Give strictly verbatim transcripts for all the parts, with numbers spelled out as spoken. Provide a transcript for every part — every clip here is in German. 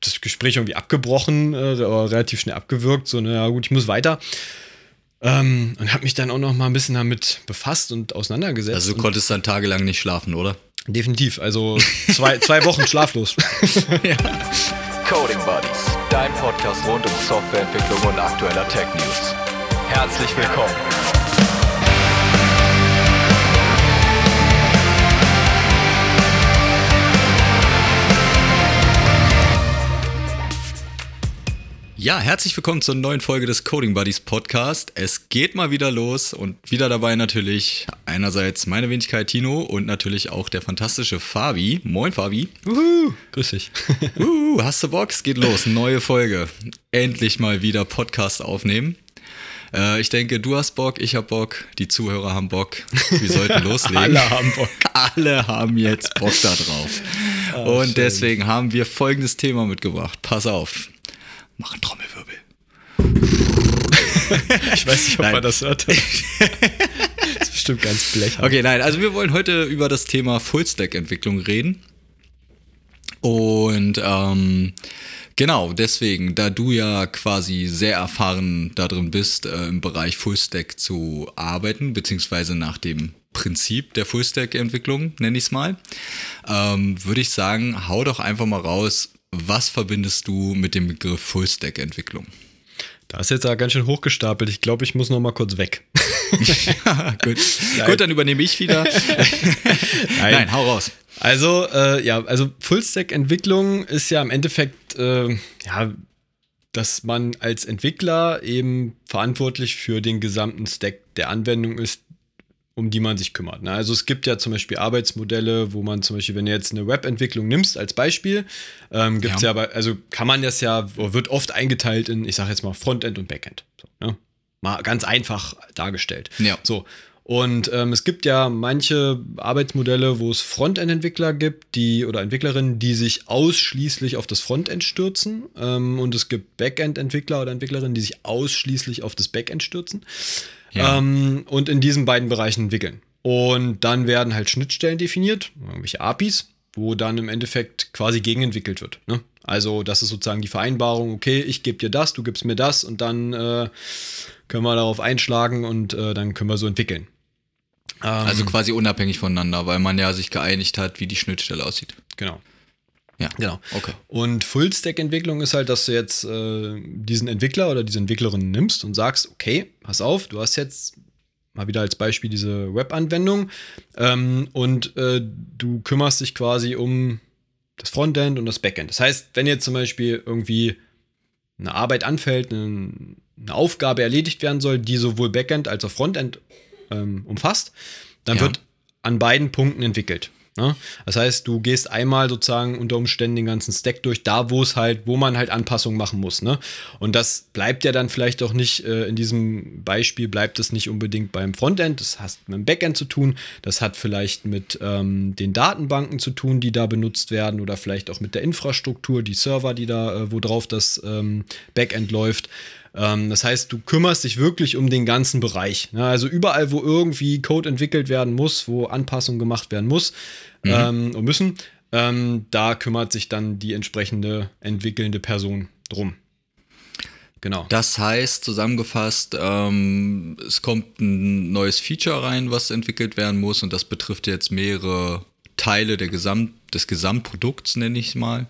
das Gespräch irgendwie abgebrochen, äh, relativ schnell abgewürgt, so, naja gut, ich muss weiter. Ähm, und habe mich dann auch noch mal ein bisschen damit befasst und auseinandergesetzt. Also du konntest dann tagelang nicht schlafen, oder? Definitiv, also zwei, zwei Wochen schlaflos. Ja. Coding Buddies, dein Podcast rund um Softwareentwicklung und aktueller Tech News. Herzlich willkommen. Ja, herzlich willkommen zur neuen Folge des Coding Buddies Podcast. Es geht mal wieder los und wieder dabei natürlich einerseits meine Wenigkeit Tino und natürlich auch der fantastische Fabi. Moin Fabi. Uhu, grüß dich. Uhu, hast du Bock? Es geht los, neue Folge. Endlich mal wieder Podcast aufnehmen. Äh, ich denke, du hast Bock, ich hab Bock, die Zuhörer haben Bock. Wir sollten loslegen. Alle haben Bock. Alle haben jetzt Bock da drauf. Oh, und schön. Deswegen haben wir folgendes Thema mitgebracht. Pass auf. Mach einen Trommelwirbel. Ich weiß nicht, ob nein. man das hört. Das ist bestimmt ganz blechern. Okay, nein, also wir wollen heute über das Thema Full-Stack-Entwicklung reden. Und ähm, genau, deswegen, da du ja quasi sehr erfahren darin bist, äh, im Bereich Full-Stack zu arbeiten, beziehungsweise nach dem Prinzip der Full-Stack-Entwicklung, nenne ich es mal, ähm, würde ich sagen, hau doch einfach mal raus, was verbindest du mit dem Begriff Full-Stack-Entwicklung? Da ist jetzt ja ganz schön hochgestapelt. Ich glaube, ich muss noch mal kurz weg. Ja, gut. Gut, dann übernehme ich wieder. Nein. Nein, hau raus. Also, äh, ja, also Full-Stack-Entwicklung ist ja im Endeffekt, äh, ja, dass man als Entwickler eben verantwortlich für den gesamten Stack der Anwendung ist, um die man sich kümmert. Also es gibt ja zum Beispiel Arbeitsmodelle, wo man zum Beispiel, wenn du jetzt eine Webentwicklung nimmst als Beispiel, ähm, gibt es ja. ja aber, also kann man das ja, wird oft eingeteilt in, ich sage jetzt mal Frontend und Backend. So, ne? Mal ganz einfach dargestellt. Ja. So. Und ähm, es gibt ja manche Arbeitsmodelle, wo es Frontend-Entwickler gibt, die oder Entwicklerinnen, die sich ausschließlich auf das Frontend stürzen. Ähm, und es gibt Backend-Entwickler oder Entwicklerinnen, die sich ausschließlich auf das Backend stürzen. Ja. Ähm, und in diesen beiden Bereichen entwickeln. Und dann werden halt Schnittstellen definiert, irgendwelche A P Is, wo dann im Endeffekt quasi gegenentwickelt wird. Ne? Also das ist sozusagen die Vereinbarung, okay, ich gebe dir das, du gibst mir das und dann äh, können wir darauf einschlagen und äh, dann können wir so entwickeln. Ähm, also quasi unabhängig voneinander, weil man ja sich geeinigt hat, wie die Schnittstelle aussieht. Genau. Ja, genau. Okay. Und Full-Stack-Entwicklung ist halt, dass du jetzt äh, diesen Entwickler oder diese Entwicklerin nimmst und sagst, okay, pass auf, du hast jetzt mal wieder als Beispiel diese Web-Anwendung ähm, und äh, du kümmerst dich quasi um das Frontend und das Backend. Das heißt, wenn jetzt zum Beispiel irgendwie eine Arbeit anfällt, eine, eine Aufgabe erledigt werden soll, die sowohl Backend als auch Frontend ähm, umfasst, dann ja. wird an beiden Punkten entwickelt. Ne? Das heißt, du gehst einmal sozusagen unter Umständen den ganzen Stack durch, da wo es halt, wo man halt Anpassungen machen muss. Ne? Und das bleibt ja dann vielleicht auch nicht, äh, in diesem Beispiel bleibt es nicht unbedingt beim Frontend, das hat mit dem Backend zu tun, das hat vielleicht mit ähm, den Datenbanken zu tun, die da benutzt werden oder vielleicht auch mit der Infrastruktur, die Server, die da, äh, wo drauf das ähm, Backend läuft. Das heißt, du kümmerst dich wirklich um den ganzen Bereich. Also überall, wo irgendwie Code entwickelt werden muss, wo Anpassungen gemacht werden muss mhm. ähm, und müssen, ähm, da kümmert sich dann die entsprechende entwickelnde Person drum. Genau. Das heißt, zusammengefasst, ähm, es kommt ein neues Feature rein, was entwickelt werden muss und das betrifft jetzt mehrere Teile der Gesamt, des Gesamtprodukts, nenne ich es mal.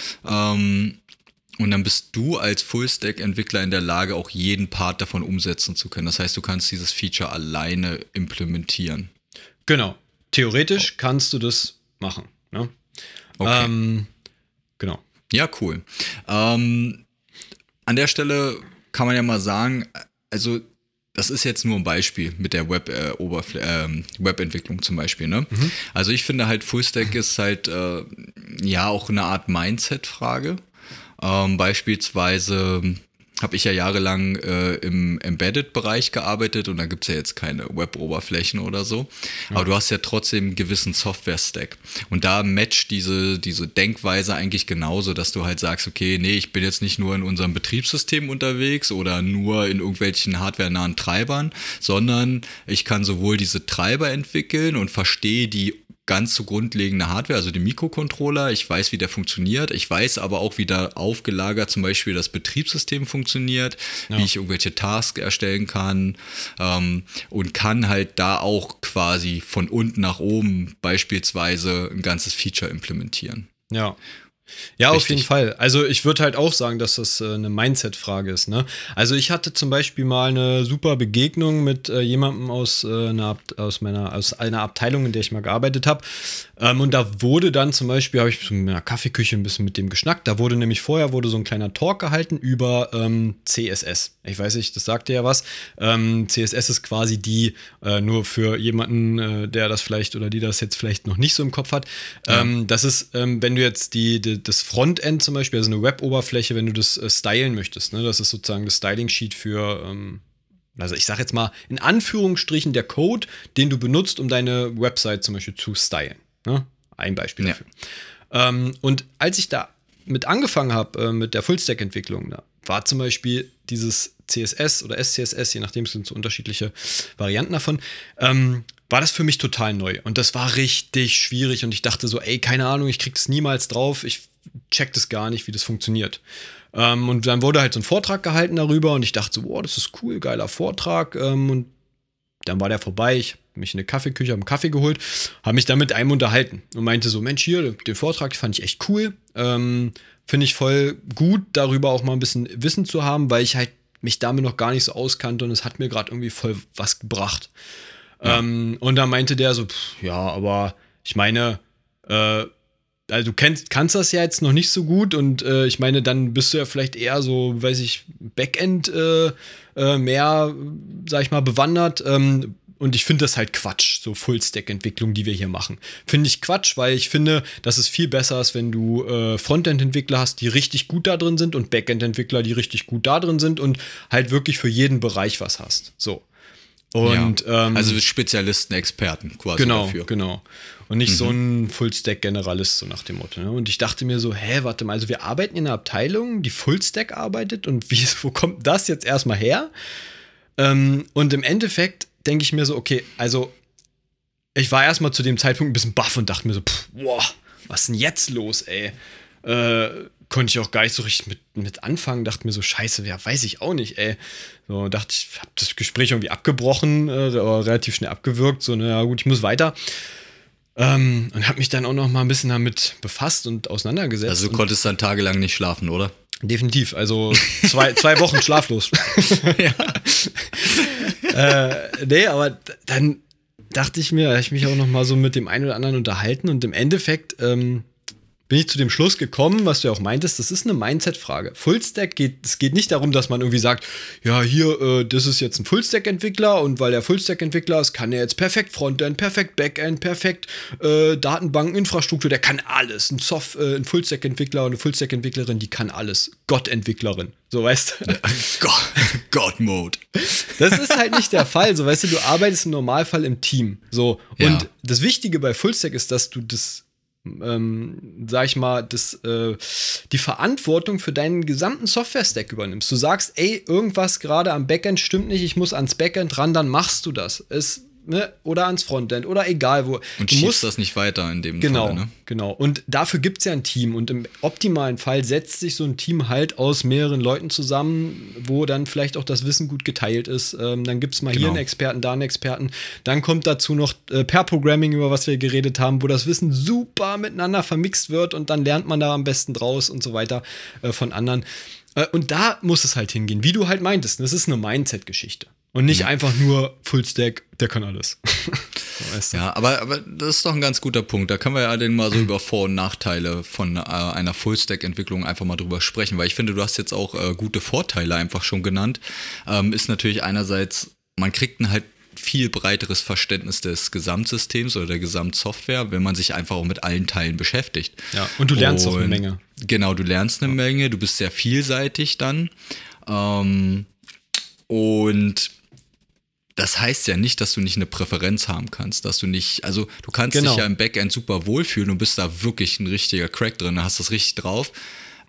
Ähm, Und dann bist du als Full-Stack-Entwickler in der Lage, auch jeden Part davon umsetzen zu können. Das heißt, du kannst dieses Feature alleine implementieren. Genau. Theoretisch oh. kannst du das machen. Ne? Okay. Ähm, genau. Ja, cool. Ähm, an der Stelle kann man ja mal sagen, also das ist jetzt nur ein Beispiel mit der Web, äh, Oberfl- äh, Webentwicklung zum Beispiel. Ne? Mhm. Also ich finde halt, Full-Stack ist halt äh, ja auch eine Art Mindset-Frage. Ähm, beispielsweise habe ich ja jahrelang äh, im Embedded-Bereich gearbeitet und da gibt es ja jetzt keine Web-Oberflächen oder so. Ja. Aber du hast ja trotzdem einen gewissen Software-Stack. Und da matcht diese, diese Denkweise eigentlich genauso, dass du halt sagst, okay, nee, ich bin jetzt nicht nur in unserem Betriebssystem unterwegs oder nur in irgendwelchen hardwarenahen Treibern, sondern ich kann sowohl diese Treiber entwickeln und verstehe die ganz so grundlegende Hardware, also den Mikrocontroller. Ich weiß, wie der funktioniert. Ich weiß aber auch, wie da aufgelagert zum Beispiel das Betriebssystem funktioniert, ja. wie ich irgendwelche Tasks erstellen kann ähm, und kann halt da auch quasi von unten nach oben beispielsweise ein ganzes Feature implementieren. Ja. Ja, Richtig. Auf jeden Fall. Also ich würde halt auch sagen, dass das äh, eine Mindset-Frage ist. Ne? Also ich hatte zum Beispiel mal eine super Begegnung mit äh, jemandem aus, äh, einer, aus, meiner, aus einer Abteilung, in der ich mal gearbeitet habe. Ähm, und da wurde dann zum Beispiel, habe ich so in einer Kaffeeküche ein bisschen mit dem geschnackt. Da wurde nämlich vorher wurde so ein kleiner Talk gehalten über ähm, C S S. Ich weiß nicht, das sagte ja was. Ähm, C S S ist quasi die, äh, nur für jemanden, äh, der das vielleicht oder die das jetzt vielleicht noch nicht so im Kopf hat. Ja. Ähm, das ist, ähm, wenn du jetzt die, die das Frontend zum Beispiel, also eine Web-Oberfläche, wenn du das äh, stylen möchtest, ne? Das ist sozusagen das Styling-Sheet für, ähm, also ich sag jetzt mal in Anführungsstrichen der Code, den du benutzt, um deine Website zum Beispiel zu stylen. Ne? Ein Beispiel ja. dafür. Ähm, und als ich da mit angefangen habe, äh, mit der Full-Stack-Entwicklung, da war zum Beispiel dieses C S S oder S C S S, je nachdem, es sind so unterschiedliche Varianten davon, ähm, war das für mich total neu. Und das war richtig schwierig und ich dachte so, ey, keine Ahnung, ich krieg das niemals drauf, ich check das gar nicht, wie das funktioniert. Ähm, und dann wurde halt so ein Vortrag gehalten darüber und ich dachte so, wow, das ist cool, geiler Vortrag. Ähm, und dann war der vorbei, ich habe mich in eine Kaffeeküche, habe einen Kaffee geholt, habe mich dann mit einem unterhalten und meinte so, Mensch, hier, den Vortrag fand ich echt cool. Ähm, finde ich voll gut, darüber auch mal ein bisschen Wissen zu haben, weil ich halt mich damit noch gar nicht so auskannte und es hat mir gerade irgendwie voll was gebracht. Ja. Ähm, und dann meinte der so, pff, ja, aber ich meine, äh, also du kennst, kannst das ja jetzt noch nicht so gut und äh, ich meine, dann bist du ja vielleicht eher so, weiß ich, Backend äh, äh, mehr, sag ich mal, bewandert. Ähm, und ich finde das halt Quatsch, so Full-Stack-Entwicklung, die wir hier machen. Finde ich Quatsch, weil ich finde, dass es viel besser ist, wenn du äh, Frontend-Entwickler hast, die richtig gut da drin sind und Backend-Entwickler, die richtig gut da drin sind und halt wirklich für jeden Bereich was hast. So. Und, ja. ähm, also Spezialisten, Experten quasi genau, dafür. Genau, und nicht mhm. so ein Full-Stack-Generalist, so nach dem Motto. Ne? Und ich dachte mir so, hä, warte mal, also wir arbeiten in einer Abteilung, die Full-Stack arbeitet und wie, wo kommt das jetzt erstmal her? Ähm, und im Endeffekt denke ich mir so, okay, also ich war erstmal zu dem Zeitpunkt ein bisschen baff und dachte mir so, pff, boah, was ist denn jetzt los, ey? Äh, konnte ich auch gar nicht so richtig mit, mit anfangen, dachte mir so, scheiße, ja, weiß ich auch nicht, ey. So, dachte ich, hab das Gespräch irgendwie abgebrochen, äh, aber relativ schnell abgewürgt, so, na gut, ich muss weiter. Ähm, und hab mich dann auch noch mal ein bisschen damit befasst und auseinandergesetzt. Also du konntest dann tagelang nicht schlafen, oder? Definitiv, also zwei, zwei Wochen schlaflos. Ja. äh, nee, aber dann dachte ich mir, habe ich mich auch noch mal so mit dem einen oder anderen unterhalten und im Endeffekt ähm, bin ich zu dem Schluss gekommen, was du ja auch meintest, das ist eine Mindset-Frage. Fullstack geht, es geht nicht darum, dass man irgendwie sagt, ja, hier, äh, das ist jetzt ein Fullstack-Entwickler und weil er Fullstack-Entwickler ist, kann er jetzt perfekt Frontend, perfekt Backend, perfekt äh, Datenbanken, Infrastruktur, der kann alles. Ein, Soft, äh, ein Fullstack-Entwickler und eine Fullstack-Entwicklerin, die kann alles. Gott-Entwicklerin, so weißt du. God-Mode. Das ist halt nicht der Fall, so weißt du, du arbeitest im Normalfall im Team. So. Und ja. Das Wichtige bei Fullstack ist, dass du das Ähm, sag ich mal, das, äh, die Verantwortung für deinen gesamten Software-Stack übernimmst. Du sagst, ey, irgendwas gerade am Backend stimmt nicht, ich muss ans Backend ran, dann machst du das. Es, ne, oder ans Frontend oder egal wo. Und du schiebst musst das nicht weiter in dem genau, Fall, ne? Genau. Und dafür gibt es ja ein Team. Und im optimalen Fall setzt sich so ein Team halt aus mehreren Leuten zusammen, wo dann vielleicht auch das Wissen gut geteilt ist. Ähm, dann gibt es mal genau. hier einen Experten, da einen Experten. Dann kommt dazu noch äh, Pair-Programming, über was wir geredet haben, wo das Wissen super miteinander vermixt wird und dann lernt man da am besten draus und so weiter äh, von anderen. Äh, und da muss es halt hingehen, wie du halt meintest. Das ist eine Mindset-Geschichte. Und nicht ja. einfach nur Fullstack, der kann alles. Weißt du? Ja, aber, aber das ist doch ein ganz guter Punkt. Da können wir ja dann mal so über Vor- und Nachteile von äh, einer Fullstack-Entwicklung einfach mal drüber sprechen. Weil ich finde, du hast jetzt auch äh, gute Vorteile einfach schon genannt. Ähm, ist natürlich einerseits, man kriegt ein halt viel breiteres Verständnis des Gesamtsystems oder der Gesamtsoftware, wenn man sich einfach auch mit allen Teilen beschäftigt. Ja, und du lernst auch eine Menge. Genau, du lernst eine ja. Menge, du bist sehr vielseitig dann. Ähm, und das heißt ja nicht, dass du nicht eine Präferenz haben kannst, dass du nicht, also du kannst genau. dich ja im Backend super wohlfühlen und bist da wirklich ein richtiger Crack drin, hast das richtig drauf,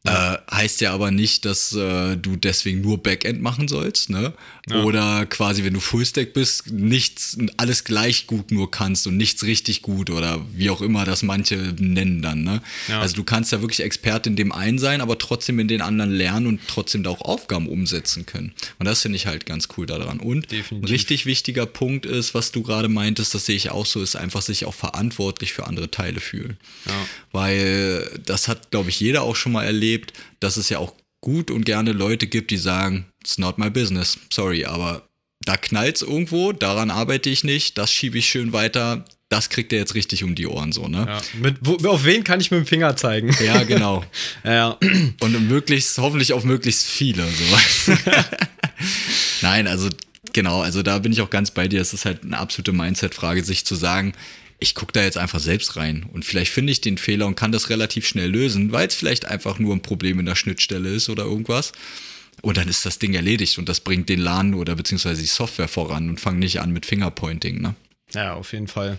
Äh, heißt ja aber nicht, dass äh, du deswegen nur Backend machen sollst, ne? Ja. Oder quasi, wenn du Fullstack bist, nichts, alles gleich gut nur kannst und nichts richtig gut oder wie auch immer das manche nennen dann, ne? Ja. Also du kannst ja wirklich Experte in dem einen sein, aber trotzdem in den anderen lernen und trotzdem da auch Aufgaben umsetzen können. Und das finde ich halt ganz cool daran. Und Definitiv. ein richtig wichtiger Punkt ist, was du gerade meintest, das sehe ich auch so, ist einfach sich auch verantwortlich für andere Teile fühlen. Ja. Weil das hat, glaube ich, jeder auch schon mal erlebt, dass es ja auch gut und gerne Leute gibt, die sagen, it's not my business, sorry, aber da knallt's irgendwo, daran arbeite ich nicht, das schiebe ich schön weiter, das kriegt er jetzt richtig um die Ohren so, ne? Ja. Mit, wo, auf wen kann ich mit dem Finger zeigen? Ja, genau. Ja. Und möglichst, hoffentlich auf möglichst viele, sowas. Nein, also genau, also da bin ich auch ganz bei dir, es ist halt eine absolute Mindset-Frage, sich zu sagen, ich gucke da jetzt einfach selbst rein und vielleicht finde ich den Fehler und kann das relativ schnell lösen, weil es vielleicht einfach nur ein Problem in der Schnittstelle ist oder irgendwas. Und dann ist das Ding erledigt und das bringt den LAN oder beziehungsweise die Software voran und fang nicht an mit Fingerpointing, ne? Ja, auf jeden Fall.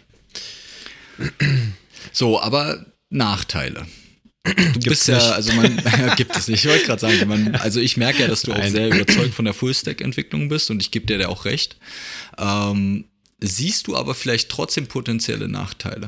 So, aber Nachteile. Du bist ja, also man, ja, gibt es nicht, ich wollte gerade sagen, man, also ich merke ja, dass du auch Nein. sehr überzeugt von der Full-Stack-Entwicklung bist und ich gebe dir da auch recht. Ähm, siehst du aber vielleicht trotzdem potenzielle Nachteile?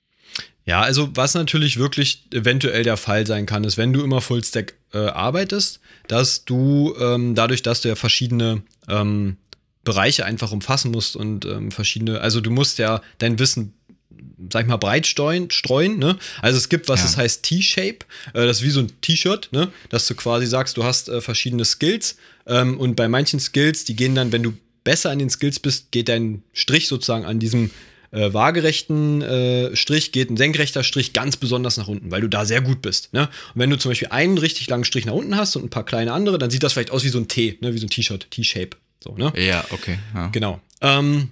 Ja, also was natürlich wirklich eventuell der Fall sein kann, ist, wenn du immer Fullstack äh, arbeitest, dass du ähm, dadurch, dass du ja verschiedene ähm, Bereiche einfach umfassen musst und ähm, verschiedene, also du musst ja dein Wissen, sag ich mal, breit streuen, streuen, ne? Also es gibt was, Ja. das heißt T-Shape, äh, das ist wie so ein T-Shirt, ne? Dass du quasi sagst, du hast äh, verschiedene Skills ähm, und bei manchen Skills, die gehen dann, wenn du besser an den Skills bist, geht dein Strich sozusagen an diesem äh, waagerechten äh, Strich, geht ein senkrechter Strich ganz besonders nach unten, weil du da sehr gut bist, ne? Und wenn du zum Beispiel einen richtig langen Strich nach unten hast und ein paar kleine andere, dann sieht das vielleicht aus wie so ein T, ne? Wie so ein T-Shirt, T-Shape, so, ne? Ja, okay. Ja. Genau. Ähm,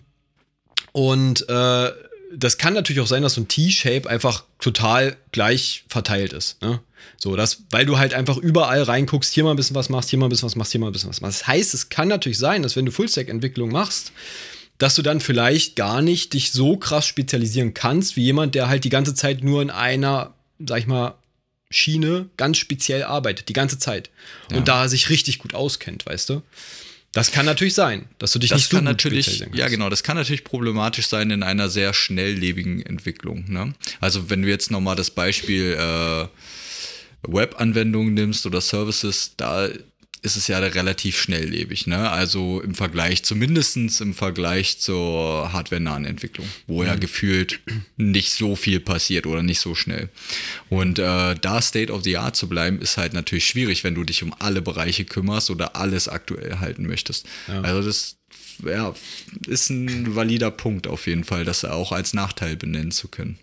und äh, das kann natürlich auch sein, dass so ein T-Shape einfach total gleich verteilt ist. Ne? So, das, weil du halt einfach überall reinguckst, hier mal ein bisschen was machst, hier mal ein bisschen was machst, hier mal ein bisschen was machst. Das heißt, es kann natürlich sein, dass wenn du Full-Stack-Entwicklung machst, dass du dann vielleicht gar nicht dich so krass spezialisieren kannst, wie jemand, der halt die ganze Zeit nur in einer, sag ich mal, Schiene ganz speziell arbeitet, die ganze Zeit. Ja. Und da sich richtig gut auskennt, weißt du? Das kann natürlich sein, dass du dich Das nicht so kann gut natürlich, spezialisieren ja kannst. genau, das kann natürlich problematisch sein in einer sehr schnelllebigen Entwicklung. Ne? Also wenn du jetzt nochmal das Beispiel äh, Web-Anwendungen nimmst oder Services, da ist es ja relativ schnelllebig. Ne? Also im Vergleich, zumindest im Vergleich zur hardware-nahen Entwicklung, wo ja gefühlt nicht so viel passiert oder nicht so schnell. Und äh, da State of the Art zu bleiben, ist halt natürlich schwierig, wenn du dich um alle Bereiche kümmerst oder alles aktuell halten möchtest. Ja. Also das ja, ist ein valider Punkt auf jeden Fall, das auch als Nachteil benennen zu können.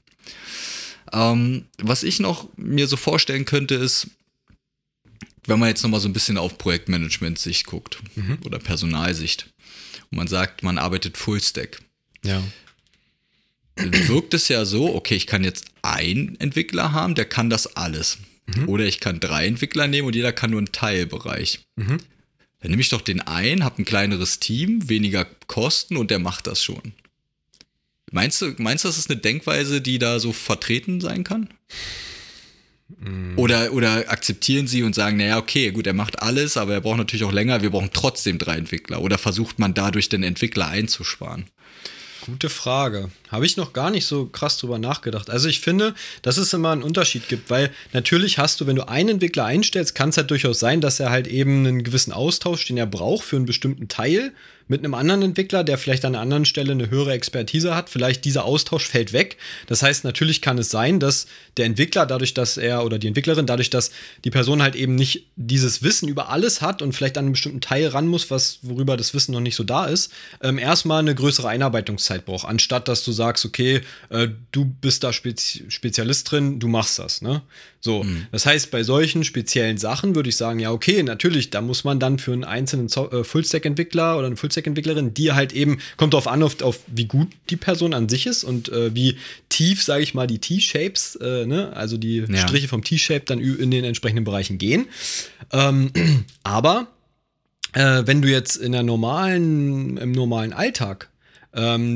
Ähm, was ich noch mir so vorstellen könnte, ist, wenn man jetzt nochmal so ein bisschen auf Projektmanagement-Sicht guckt mhm. oder Personalsicht und man sagt, man arbeitet Fullstack, Ja. wirkt es ja so, okay, ich kann jetzt einen Entwickler haben, der kann das alles. Mhm. Oder ich kann drei Entwickler nehmen und jeder kann nur einen Teilbereich. Mhm. Dann nehme ich doch den einen, habe ein kleineres Team, weniger Kosten und der macht das schon. Meinst du, meinst du, das ist eine Denkweise, die da so vertreten sein kann? Oder, oder akzeptieren sie und sagen, naja, okay, gut, er macht alles, aber er braucht natürlich auch länger, wir brauchen trotzdem drei Entwickler. Oder versucht man dadurch den Entwickler einzusparen? Gute Frage. Habe ich noch gar nicht so krass drüber nachgedacht. Also ich finde, dass es immer einen Unterschied gibt, weil natürlich hast du, wenn du einen Entwickler einstellst, kann es halt durchaus sein, dass er halt eben einen gewissen Austausch, den er braucht für einen bestimmten Teil, mit einem anderen Entwickler, der vielleicht an einer anderen Stelle eine höhere Expertise hat, vielleicht dieser Austausch fällt weg. Das heißt, natürlich kann es sein, dass der Entwickler dadurch, dass er oder die Entwicklerin, dadurch, dass die Person halt eben nicht dieses Wissen über alles hat und vielleicht an einen bestimmten Teil ran muss, was, worüber das Wissen noch nicht so da ist, ähm, erstmal eine größere Einarbeitungszeit braucht, anstatt dass du sagst, okay, äh, du bist da Spezi- Spezialist drin, du machst das, ne? So, mhm. Das heißt, bei solchen speziellen Sachen würde ich sagen, ja, okay, natürlich, da muss man dann für einen einzelnen so- äh, Full-Stack-Entwickler oder eine Full-Stack-Entwicklerin, die halt eben, kommt darauf an, auf, auf wie gut die Person an sich ist und äh, wie tief, sage ich mal, die T-Shapes, äh, ne, also die Ja. Striche vom T-Shape dann in den entsprechenden Bereichen gehen. Ähm, aber äh, wenn du jetzt in der normalen, im normalen Alltag ähm,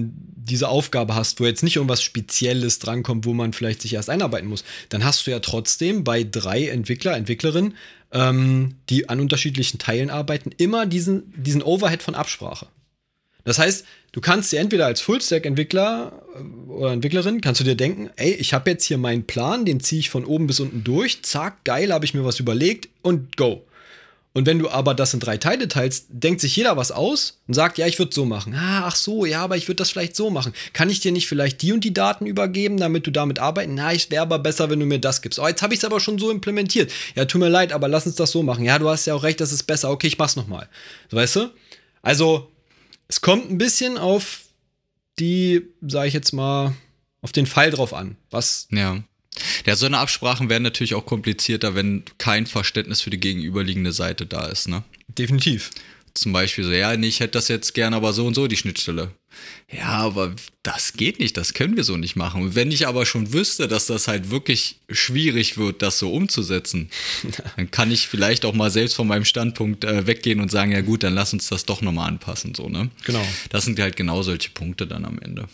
diese Aufgabe hast, wo jetzt nicht irgendwas Spezielles drankommt, wo man vielleicht sich erst einarbeiten muss, dann hast du ja trotzdem bei drei Entwickler, Entwicklerinnen, ähm, die an unterschiedlichen Teilen arbeiten, immer diesen, diesen Overhead von Absprache. Das heißt, du kannst dir entweder als Full-Stack-Entwickler oder Entwicklerin, kannst du dir denken, ey, ich habe jetzt hier meinen Plan, den ziehe ich von oben bis unten durch, zack, geil, habe ich mir was überlegt und go. Und wenn du aber das in drei Teile teilst, denkt sich jeder was aus und sagt, ja, ich würde so machen. Ah, ach so, ja, aber ich würde das vielleicht so machen. Kann ich dir nicht vielleicht die und die Daten übergeben, damit du damit arbeiten? Na, ich wäre aber besser, wenn du mir das gibst. Oh, jetzt habe ich es aber schon so implementiert. Ja, tut mir leid, aber lass uns das so machen. Ja, du hast ja auch recht, das ist besser. Okay, ich mach's nochmal. So, weißt du? Also, es kommt ein bisschen auf die, sag ich jetzt mal, auf den Fall drauf an. Was... Ja. Ja, so eine Absprachen werden natürlich auch komplizierter, wenn kein Verständnis für die gegenüberliegende Seite da ist, ne? Definitiv. Zum Beispiel so, ja, nee, ich hätte das jetzt gerne, aber so und so die Schnittstelle. Ja, aber das geht nicht, das können wir so nicht machen. Und wenn ich aber schon wüsste, dass das halt wirklich schwierig wird, das so umzusetzen, dann kann ich vielleicht auch mal selbst von meinem Standpunkt äh, weggehen und sagen, ja gut, dann lass uns das doch nochmal anpassen, so, ne? Genau. Das sind halt genau solche Punkte dann am Ende.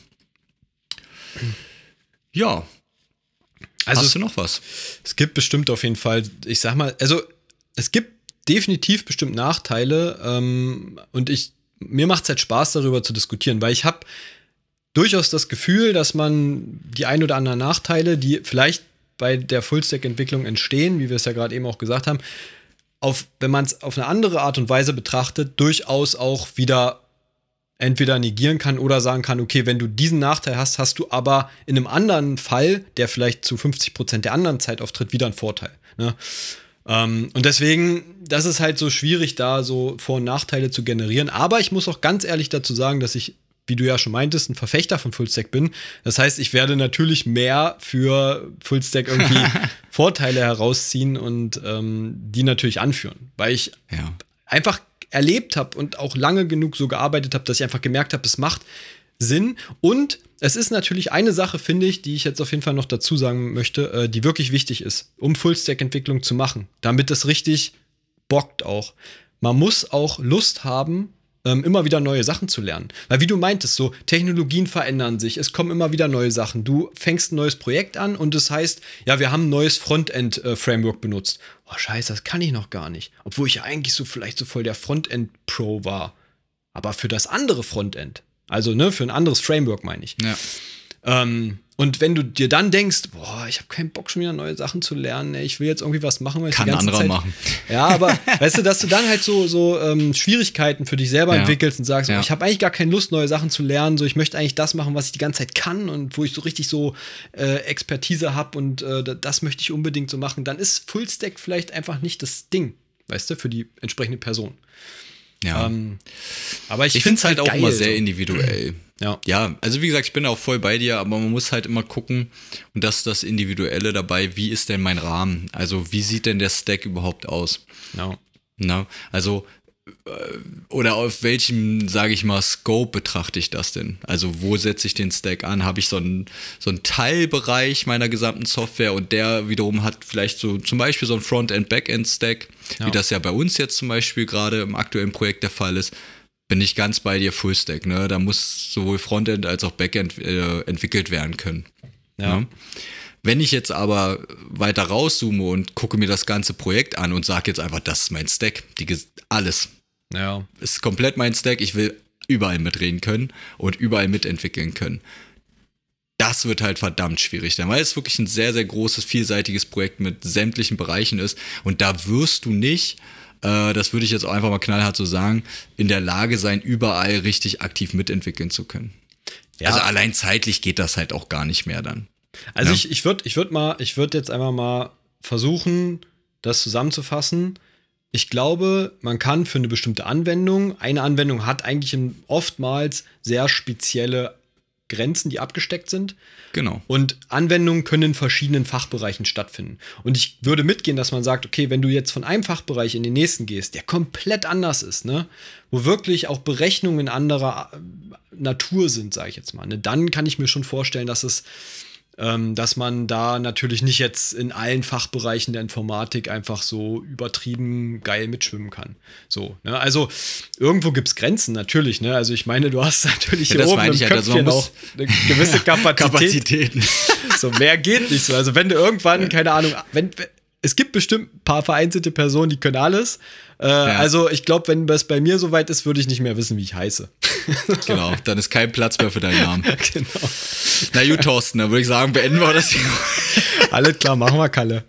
Ja. Also hast du noch was? Es gibt bestimmt auf jeden Fall, ich sag mal, also es gibt definitiv bestimmt Nachteile ähm, und ich, mir macht es halt Spaß, darüber zu diskutieren, weil ich habe durchaus das Gefühl, dass man die ein oder anderen Nachteile, die vielleicht bei der Full-Stack-Entwicklung entstehen, wie wir es ja gerade eben auch gesagt haben, auf, wenn man es auf eine andere Art und Weise betrachtet, durchaus auch wieder entweder negieren kann oder sagen kann, okay, wenn du diesen Nachteil hast, hast du aber in einem anderen Fall, der vielleicht zu fünfzig Prozent der anderen Zeit auftritt, wieder einen Vorteil. Ne? Ähm, und deswegen, das ist halt so schwierig, da so Vor- und Nachteile zu generieren. Aber ich muss auch ganz ehrlich dazu sagen, dass ich, wie du ja schon meintest, ein Verfechter von Fullstack bin. Das heißt, ich werde natürlich mehr für Fullstack irgendwie Vorteile herausziehen und ähm, die natürlich anführen. Weil ich ja. einfach erlebt habe und auch lange genug so gearbeitet habe, dass ich einfach gemerkt habe, es macht Sinn. Und es ist natürlich eine Sache, finde ich, die ich jetzt auf jeden Fall noch dazu sagen möchte, äh, die wirklich wichtig ist, um Full-Stack-Entwicklung zu machen, damit es richtig bockt auch. Man muss auch Lust haben, ähm, immer wieder neue Sachen zu lernen. Weil wie du meintest, so Technologien verändern sich, es kommen immer wieder neue Sachen. Du fängst ein neues Projekt an und es heißt, ja, wir haben ein neues Frontend-Framework benutzt. Oh, scheiße, das kann ich noch gar nicht. Obwohl ich ja eigentlich so vielleicht so voll der Frontend-Pro war. Aber für das andere Frontend, also ne, für ein anderes Framework meine ich. Ja. Ähm, und wenn du dir dann denkst, boah, ich habe keinen Bock schon wieder neue Sachen zu lernen, ey, ich will jetzt irgendwie was machen, weil ich kann die ganze anderer Zeit machen. Ja, aber weißt du, dass du dann halt so, so ähm, Schwierigkeiten für dich selber ja. entwickelst und sagst, ja. oh, ich habe eigentlich gar keine Lust, neue Sachen zu lernen, so ich möchte eigentlich das machen, was ich die ganze Zeit kann und wo ich so richtig so äh, Expertise habe und äh, das möchte ich unbedingt so machen, dann ist Fullstack vielleicht einfach nicht das Ding, weißt du, für die entsprechende Person. Ja. Ähm, aber ich, ich finde es halt auch geil, immer sehr so. individuell. Ja. Ja, also wie gesagt, ich bin auch voll bei dir, aber man muss halt immer gucken, und das ist das Individuelle dabei, wie ist denn mein Rahmen? Also wie sieht denn der Stack überhaupt aus? Ja. Na, also oder auf welchem, sage ich mal, Scope betrachte ich das denn? Also wo setze ich den Stack an? Habe ich so einen, so einen Teilbereich meiner gesamten Software und der wiederum hat vielleicht so zum Beispiel so einen Front-End-Backend-Stack, ja. wie das ja bei uns jetzt zum Beispiel gerade im aktuellen Projekt der Fall ist, bin ich ganz bei dir Fullstack. Ne? Da muss sowohl Frontend als auch Backend äh, entwickelt werden können. Ja. Ne? Wenn ich jetzt aber weiter rauszoome und gucke mir das ganze Projekt an und sage jetzt einfach, das ist mein Stack, die, alles. Ja. Ist komplett mein Stack, ich will überall mitreden können und überall mitentwickeln können. Das wird halt verdammt schwierig, weil es wirklich ein sehr, sehr großes, vielseitiges Projekt mit sämtlichen Bereichen ist und da wirst du nicht, äh, das würde ich jetzt auch einfach mal knallhart so sagen, in der Lage sein, überall richtig aktiv mitentwickeln zu können. Ja. Also allein zeitlich geht das halt auch gar nicht mehr dann. Also ja. ich, ich würde ich würd mal, ich würde jetzt einfach mal versuchen, das zusammenzufassen. Ich glaube, man kann für eine bestimmte Anwendung, eine Anwendung hat eigentlich oftmals sehr spezielle Grenzen, die abgesteckt sind. Genau. Und Anwendungen können in verschiedenen Fachbereichen stattfinden. Und ich würde mitgehen, dass man sagt, okay, wenn du jetzt von einem Fachbereich in den nächsten gehst, der komplett anders ist, ne, wo wirklich auch Berechnungen anderer Natur sind, sage ich jetzt mal, ne, dann kann ich mir schon vorstellen, dass es ähm, dass man da natürlich nicht jetzt in allen Fachbereichen der Informatik einfach so übertrieben geil mitschwimmen kann. So, ne? Also irgendwo gibt es Grenzen, natürlich. Ne? Also ich meine, du hast natürlich ja, hier oben im ich, Köpfchen also auch eine gewisse Kapazität. Kapazitäten. So, mehr geht nicht so. Also wenn du irgendwann, keine Ahnung, wenn es gibt bestimmt ein paar vereinzelte Personen, die können alles. Äh, ja. Also ich glaube, wenn das bei mir soweit ist, würde ich nicht mehr wissen, wie ich heiße. Genau, dann ist kein Platz mehr für deinen Namen. Genau. Na gut, Thorsten, dann würde ich sagen, beenden wir das hier. Alles klar, machen wir, Kalle.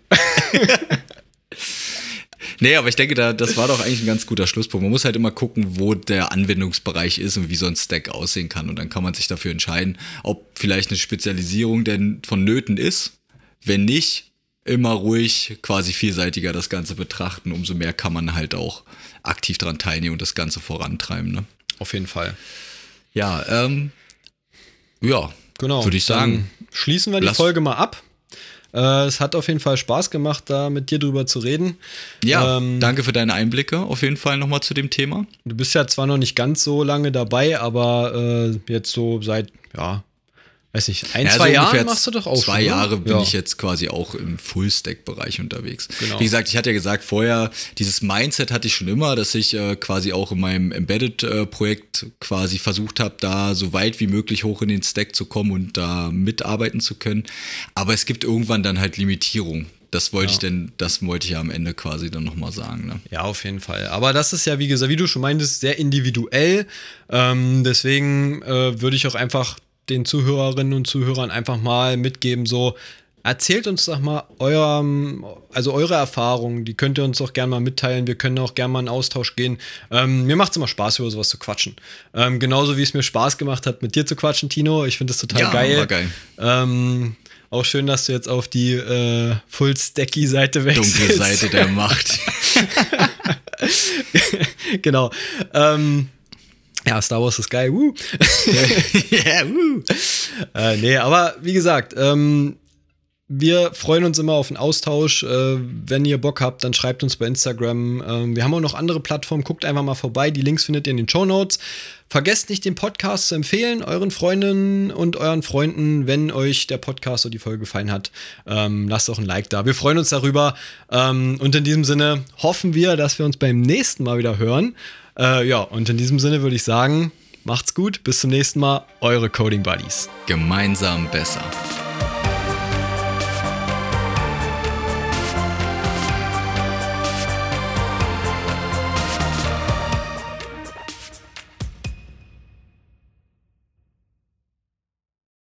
Nee, aber ich denke, da, das war doch eigentlich ein ganz guter Schlusspunkt. Man muss halt immer gucken, wo der Anwendungsbereich ist und wie so ein Stack aussehen kann. Und dann kann man sich dafür entscheiden, ob vielleicht eine Spezialisierung denn vonnöten ist. Wenn nicht, immer ruhig quasi vielseitiger das Ganze betrachten. Umso mehr kann man halt auch aktiv dran teilnehmen und das Ganze vorantreiben. Ne? Auf jeden Fall. Ja, ähm, ja, genau. Würde ich sagen. Dann schließen wir die Lass- Folge mal ab. Äh, es hat auf jeden Fall Spaß gemacht, da mit dir drüber zu reden. Ja, Ähm, danke für deine Einblicke auf jeden Fall nochmal zu dem Thema. Du bist ja zwar noch nicht ganz so lange dabei, aber äh, jetzt so seit, ja, weiß nicht, ein, Ja, zwei so Jahren ungefähr machst du doch auch Zwei schon, Jahre oder? bin Ja. ich jetzt quasi auch im Full-Stack-Bereich unterwegs. Genau. Wie gesagt, ich hatte ja gesagt, vorher, dieses Mindset hatte ich schon immer, dass ich äh, quasi auch in meinem Embedded-Projekt quasi versucht habe, da so weit wie möglich hoch in den Stack zu kommen und da mitarbeiten zu können. Aber es gibt irgendwann dann halt Limitierungen. Das wollte Ja. ich denn, das wollte ich ja am Ende quasi dann nochmal sagen. Ne? Ja, auf jeden Fall. Aber das ist ja, wie gesagt, wie du schon meintest, sehr individuell. Ähm, deswegen äh, würde ich auch einfach den Zuhörerinnen und Zuhörern einfach mal mitgeben, so, erzählt uns doch mal eurem, also eure Erfahrungen, die könnt ihr uns doch gerne mal mitteilen, wir können auch gerne mal in Austausch gehen. Ähm, mir macht es immer Spaß, über sowas zu quatschen. Ähm, genauso wie es mir Spaß gemacht hat, mit dir zu quatschen, Tino. Ich finde das total Ja, geil. war geil. Ähm, auch schön, dass du jetzt auf die äh, Full-Stacky-Seite wechselst. Dunkle Seite der Macht. Genau. Ähm, ja, Star Wars ist geil. Woo. yeah, woo. Äh, nee, aber wie gesagt, ähm, wir freuen uns immer auf einen Austausch. Äh, wenn ihr Bock habt, dann schreibt uns bei Instagram. Ähm, wir haben auch noch andere Plattformen. Guckt einfach mal vorbei. Die Links findet ihr in den Shownotes. Vergesst nicht, den Podcast zu empfehlen, euren Freundinnen und euren Freunden, wenn euch der Podcast oder die Folge gefallen hat. Ähm, lasst auch ein Like da. Wir freuen uns darüber. Ähm, und in diesem Sinne hoffen wir, dass wir uns beim nächsten Mal wieder hören. Äh, ja, und in diesem Sinne würde ich sagen, macht's gut. Bis zum nächsten Mal. Eure Coding Buddies. Gemeinsam besser.